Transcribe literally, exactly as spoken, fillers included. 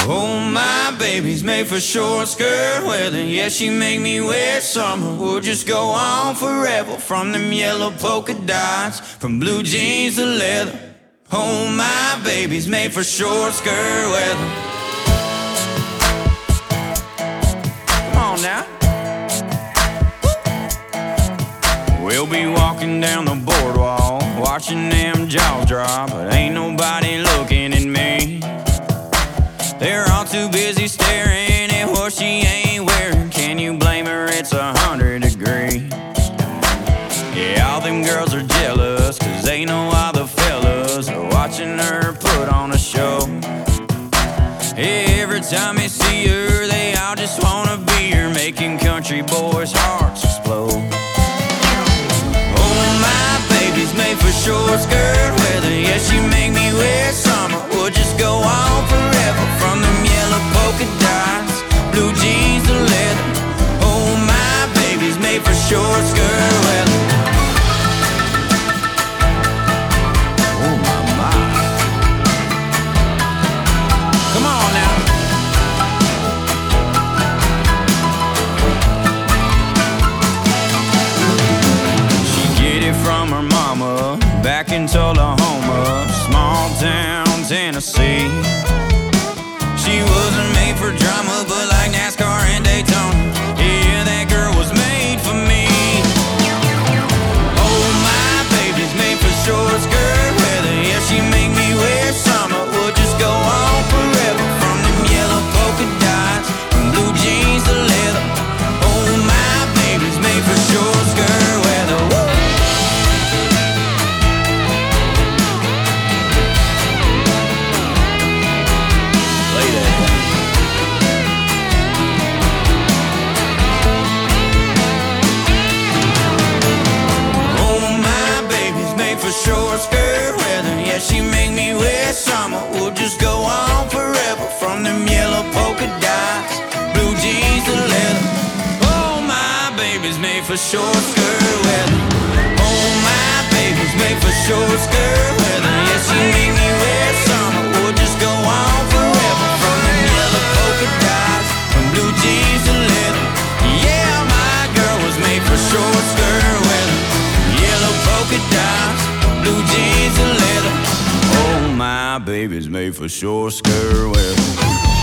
Oh, my baby's made for short skirt weather. Yeah, she make me wear summer. We'll just go on forever. From them yellow polka dots, from blue jeans to leather. Oh, my baby's made for short skirt weather. Come on now. We'll be walking down the boardwalk, watching them jaws drop, but ain't nobody looking at me. They're all too busy staring at what she ain't wearing. Can you blame her? It's a hundred degrees. Yeah, all them girls are jealous, cause they know all the fellas are watching her put on a show. Every time they see her, they all just wanna be her, making country boys' hearts explode. Oh, my baby's made for short skirt weather. Yeah, she make me wear summer. We'll just go on forever. From them yellow polka dots, blue jeans to leather. Oh, my baby's made for short skirt weather. Oh, my, my. Come on now. She get it from her mama back in Tullahoma, small town Tennessee. She wasn't made for drama, but like NASCAR and Daytona, yeah, that girl was made for me. Oh, my baby's made for short skirt weather. Yeah, she make me wear summer. We'll just go on forever. From them yellow polka dots, from blue jeans to leather. Oh, my baby's made for short skirt weather. Woo! Short skirt weather, yeah, she make me wear summer. We'll just go on forever. From them yellow polka dots, blue jeans to leather. Oh, my baby's made for short skirt weather. Oh, my baby's made for short skirt weather. Yeah, she make me wear summer. We'll just go on forever. From them yellow polka dots, from blue jeans to leather. Yeah, my girl was made for short skirt weather. Yellow polka dots, blue jeans and leather. Oh, my baby's made for short skirt weather.